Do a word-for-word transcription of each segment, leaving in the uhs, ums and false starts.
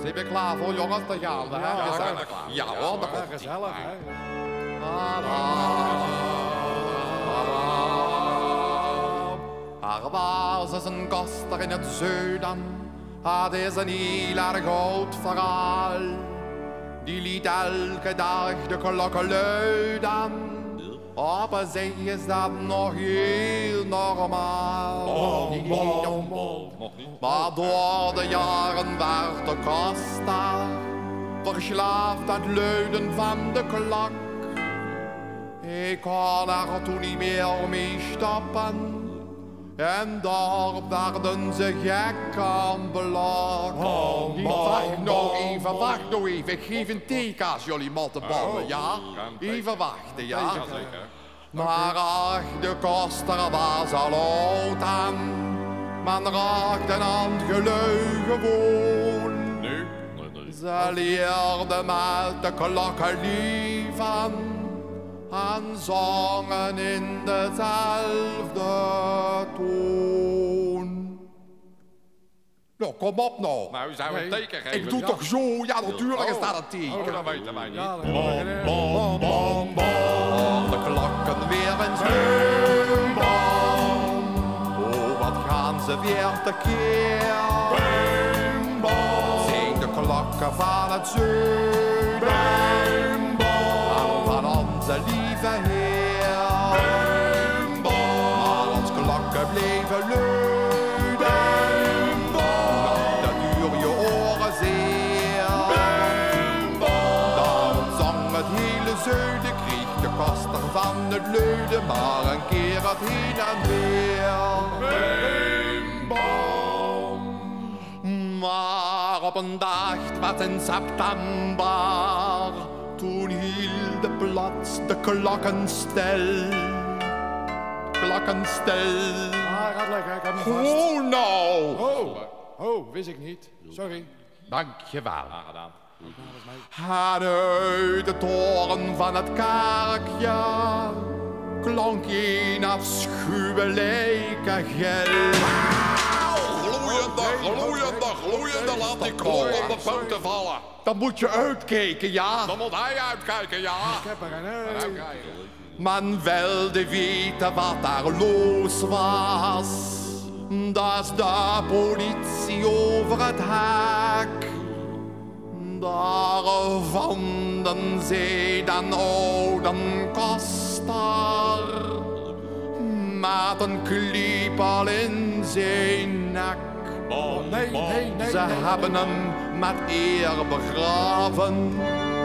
Zijn we klaar voor, jongens? Te gaan we, hè? Ja, Gezellig. Ja, hoor, dat Ja, komt gezellig, hè? Er was eens een koster in het zuiden, het is een heel erg oud verhaal. Die liet elke dag de klokken luiden. Op zich is dat nog heel normaal. Oh, Nee, nee, oh, nog- oh, nog niet. Maar door de jaren werd de koster verslaafd aan het luiden van de klok. Ik kon er toen niet meer mee stoppen. En daar werden ze gek aan belak. Bom, Nee, bom, wacht nou bom, even, bom. wacht nou even. Ik geef een teken als jullie mottenballen, Oh, ja? kan teken. Even wachten, ja? Jazeker. Maar ach, de koster was al oud aan. Men raakte aan het gelui gewoon. Nu? Nee, nee. Ze leerde met de klokken lieven en zongen in dezelfde toon. Nou, kom op nou. Nou, zou een teken geven. Ik doe toch zo? Ja, natuurlijk is dat een teken. Oh, dat weten wij niet. Ja, dat Bom, hebben we bom, bom, bom. Oh, de klokken weer eens bum, bom. Oh, wat gaan ze weer tekeer. Bum, bom. Zijn de klokken van het zuiden. Bum, bom. En van onze lieve Heer. Bum, bom. Maar ons klokken bleven luiden. Bum, bom. Dat duur je oren zeer. Bum, bom. Daarom zong het hele zuiden, kreeg de koster van het luiden maar een keer het heen en weer. Bum, bom. Maar op een dag, het was in september, toen hielden plots de klokken stil. Klokken stil. Ah, gaat lekker, ik heb hem vast. Oh nou! Oh, oh, wist ik niet. Sorry. Dankjewel. Aangedaan. En uit de toren van het kerkje klonk een afschuwelijke gil. Gloeiende, gloeiende, gloeiende. Laat die klok op de punten vallen. Dan moet je uitkijken, ja. Dan moet hij uitkijken, ja. Ik heb er een, hè. Uitkijken. Men wilde weten wat daar los was. Dat is de politie over het hek. Daar vonden zij den oude koster met een klepel in zijn nek. Bom, Nee, bom. nee, nee. Ze nee, hebben nee. hem met eer begraven.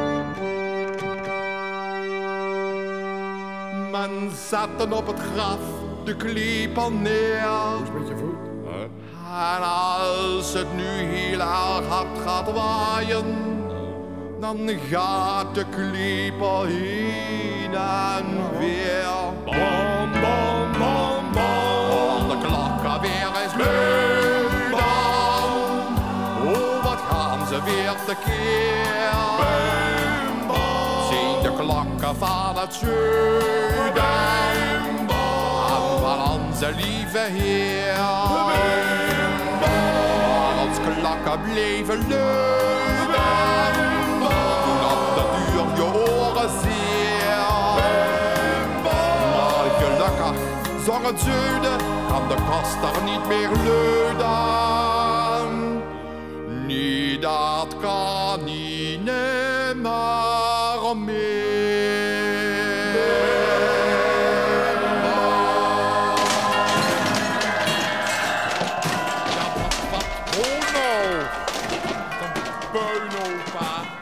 Men zette op het graf de klepel neer. Eens met je voet. En als het nu heel erg hard gaat waaien, dan gaat de klepel heen en weer. Bom, bom, bom, bom. De klokken weer eens luiden. Oh, wat gaan ze weer tekeer. Bum, bom. Zijn de klokken van het zuiden. En van onze lieve Heer. Maar ons klokken bleven luiden. Toen op de duur je oren zeer. Maar gelukkig zong het zuiden, kan de koster niet meer luiden. Niet dat kan niet meer meer. Ja, wat, wat, oh nou. Wat een puinopa.